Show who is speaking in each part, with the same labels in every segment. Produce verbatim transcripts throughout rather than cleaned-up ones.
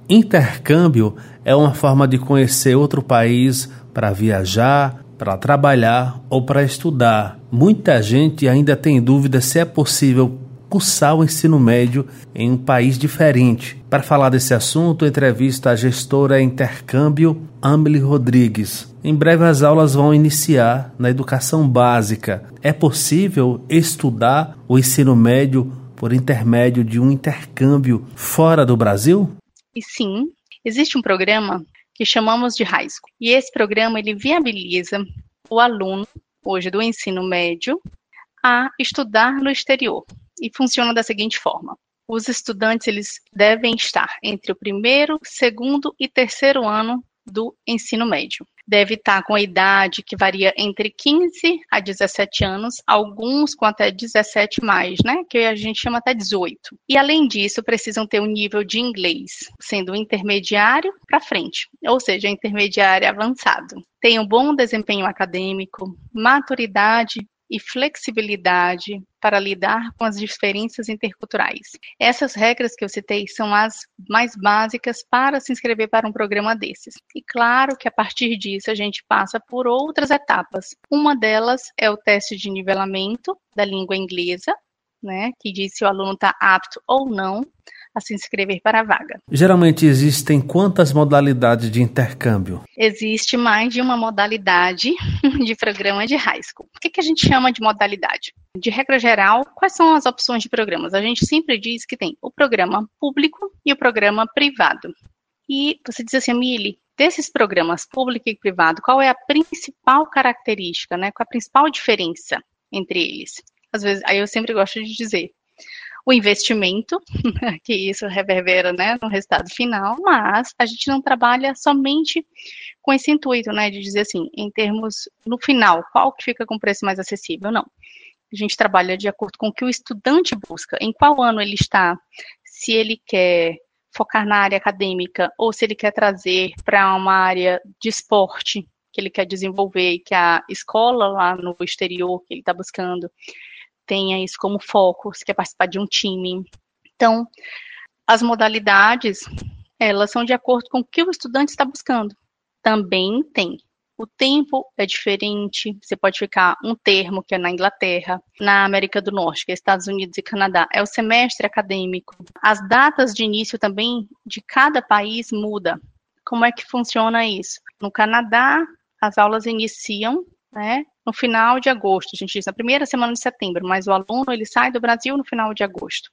Speaker 1: Intercâmbio é uma forma de conhecer outro país para viajar, para trabalhar ou para estudar. Muita gente ainda tem dúvida se é possível cursar o ensino médio em um país diferente. Para falar desse assunto, entrevista a gestora Intercâmbio, Amelie Rodrigues. Em breve as aulas vão iniciar na educação básica. É possível estudar o ensino médio por intermédio de um intercâmbio fora do Brasil?
Speaker 2: E sim, existe um programa que chamamos de High School. E esse programa ele viabiliza o aluno, hoje do ensino médio, a estudar no exterior. E funciona da seguinte forma: os estudantes eles devem estar entre o primeiro, segundo e terceiro ano do ensino médio. Deve estar com a idade que varia entre quinze a dezessete anos, alguns com até dezessete mais, né? Que a gente chama até dezoito. E além disso, precisam ter um nível de inglês, sendo intermediário para frente, ou seja, intermediário avançado. Tem um bom desempenho acadêmico, maturidade e flexibilidade para lidar com as diferenças interculturais. Essas regras que eu citei são as mais básicas para se inscrever para um programa desses. E claro que a partir disso a gente passa por outras etapas. Uma delas é o teste de nivelamento da língua inglesa, né, que diz se o aluno está apto ou não a se inscrever para a vaga.
Speaker 1: Geralmente existem quantas modalidades de intercâmbio?
Speaker 2: Existe mais de uma modalidade de programa de high school. O que, que a gente chama de modalidade? De regra geral, quais são as opções de programas? A gente sempre diz que tem o programa público e o programa privado. E você diz assim, Amelie, desses programas público e privado, qual é a principal característica, né? Qual a principal diferença entre eles? Às vezes, aí eu sempre gosto de dizer, o investimento, que isso reverbera, né, no resultado final, mas a gente não trabalha somente com esse intuito, né, de dizer assim, em termos, no final, qual que fica com o preço mais acessível, não. A gente trabalha de acordo com o que o estudante busca, em qual ano ele está, se ele quer focar na área acadêmica, ou se ele quer trazer para uma área de esporte, que ele quer desenvolver, e que a escola lá no exterior, que ele está buscando, tenha isso como foco, se quer participar de um time. Então, as modalidades, elas são de acordo com o que o estudante está buscando. Também tem. O tempo é diferente, você pode ficar um termo, que é na Inglaterra, na América do Norte, que é Estados Unidos e Canadá, é o semestre acadêmico. As datas de início também de cada país muda. Como é que funciona isso? No Canadá, as aulas iniciam, né, no final de agosto, a gente diz na primeira semana de setembro, mas o aluno ele sai do Brasil no final de agosto.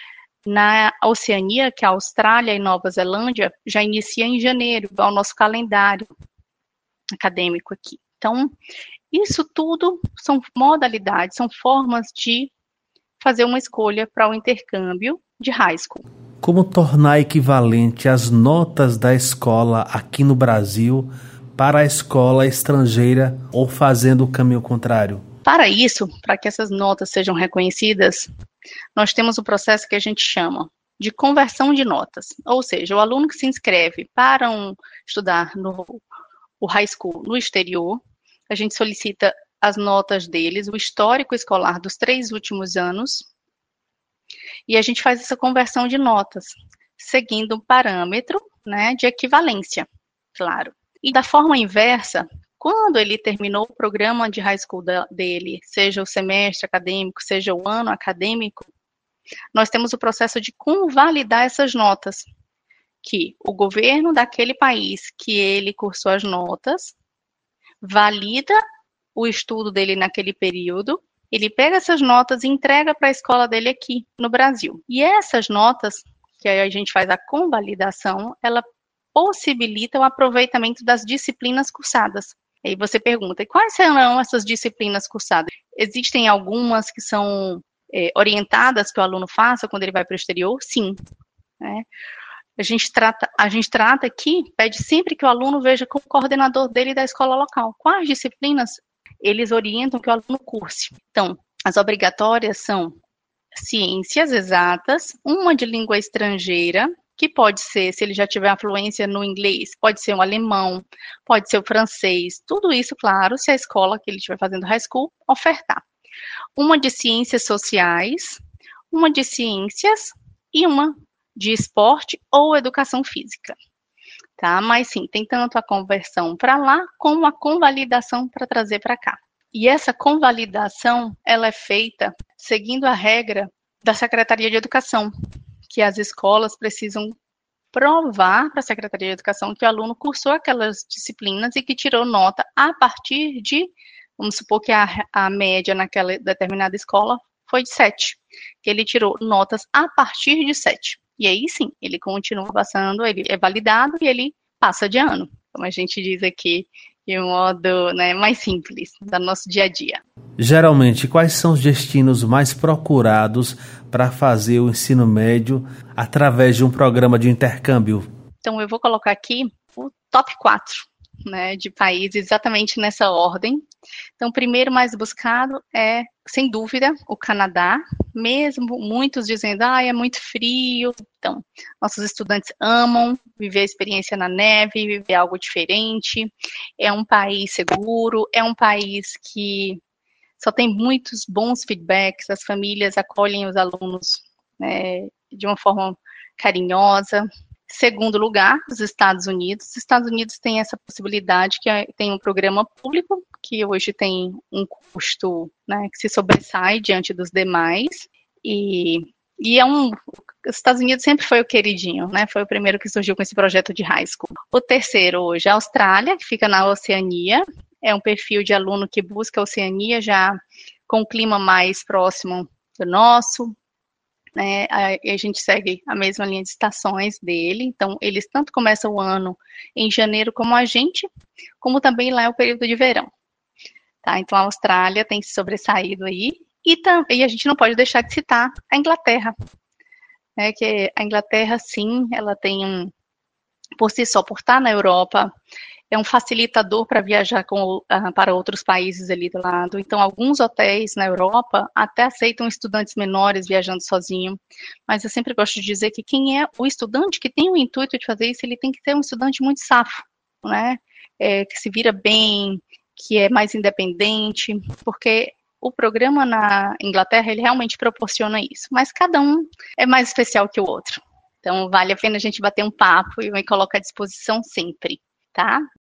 Speaker 2: Na Oceania, que é a Austrália e Nova Zelândia, já inicia em janeiro, igual ao nosso calendário acadêmico aqui. Então, isso tudo são modalidades, são formas de fazer uma escolha para o intercâmbio de high school.
Speaker 1: Como tornar equivalente as notas da escola aqui no Brasil para a escola estrangeira ou fazendo o caminho contrário?
Speaker 2: Para isso, para que essas notas sejam reconhecidas, nós temos o processo que a gente chama de conversão de notas. Ou seja, o aluno que se inscreve para um, estudar no o high school no exterior, a gente solicita as notas deles, o histórico escolar dos três últimos anos, e a gente faz essa conversão de notas, seguindo um parâmetro, né, de equivalência, claro. E da forma inversa, quando ele terminou o programa de high school da, dele, seja o semestre acadêmico, seja o ano acadêmico, nós temos o processo de convalidar essas notas, que o governo daquele país que ele cursou as notas, valida o estudo dele naquele período, ele pega essas notas e entrega para a escola dele aqui no Brasil. E essas notas, que aí a gente faz a convalidação, ela possibilita o aproveitamento das disciplinas cursadas. Aí você pergunta, e quais serão essas disciplinas cursadas? Existem algumas que são é, orientadas que o aluno faça quando ele vai para o exterior? Sim. Né? A gente trata, a gente trata aqui, pede sempre que o aluno veja com o coordenador dele da escola local. Quais disciplinas eles orientam que o aluno curse? Então, as obrigatórias são ciências exatas, uma de língua estrangeira, que pode ser, se ele já tiver afluência no inglês, pode ser o alemão, pode ser o francês, tudo isso, claro, se a escola que ele estiver fazendo high school ofertar. Uma de ciências sociais, uma de ciências e uma de esporte ou educação física. Tá? Mas sim, tem tanto a conversão para lá, como a convalidação para trazer para cá. E essa convalidação, ela é feita seguindo a regra da Secretaria de Educação, que as escolas precisam provar para a Secretaria de Educação que o aluno cursou aquelas disciplinas e que tirou nota a partir de, vamos supor que a, a média naquela determinada escola foi de sete, que ele tirou notas a partir de sete. E aí sim, ele continua passando, ele é validado e ele passa de ano, como a gente diz aqui, de um modo, né, mais simples, do nosso dia a dia.
Speaker 1: Geralmente, quais são os destinos mais procurados para fazer o ensino médio através de um programa de intercâmbio?
Speaker 2: Então, eu vou colocar aqui o top quatro, né, de países, exatamente nessa ordem. Então, o primeiro mais buscado é, sem dúvida, o Canadá, mesmo muitos dizendo, ah, é muito frio. Então, nossos estudantes amam viver a experiência na neve, viver algo diferente. É um país seguro, é um país que só tem muitos bons feedbacks, as famílias acolhem os alunos, né, de uma forma carinhosa. Segundo lugar, os Estados Unidos. Os Estados Unidos têm essa possibilidade, que é, tem um programa público, que hoje tem um custo, né, que se sobressai diante dos demais, e, e é um... Os Estados Unidos sempre foi o queridinho, né, foi o primeiro que surgiu com esse projeto de high school. O terceiro hoje é a Austrália, que fica na Oceania, é um perfil de aluno que busca a Oceania já com um clima mais próximo do nosso, né, a, a gente segue a mesma linha de estações dele, então eles tanto começam o ano em janeiro como a gente, como também lá é o período de verão, tá? Então a Austrália tem se sobressaído aí, e, tam, e a gente não pode deixar de citar a Inglaterra, né, que a Inglaterra sim, ela tem um, por si só, por estar na Europa, é um facilitador para viajar com, uh, para outros países ali do lado. Então, alguns hotéis na Europa até aceitam estudantes menores viajando sozinho, mas eu sempre gosto de dizer que quem é o estudante que tem o intuito de fazer isso, ele tem que ser um estudante muito safo, né? É, que se vira bem, que é mais independente, porque o programa na Inglaterra, ele realmente proporciona isso, mas cada um é mais especial que o outro. Então, vale a pena a gente bater um papo e eu me coloco à disposição sempre, tá?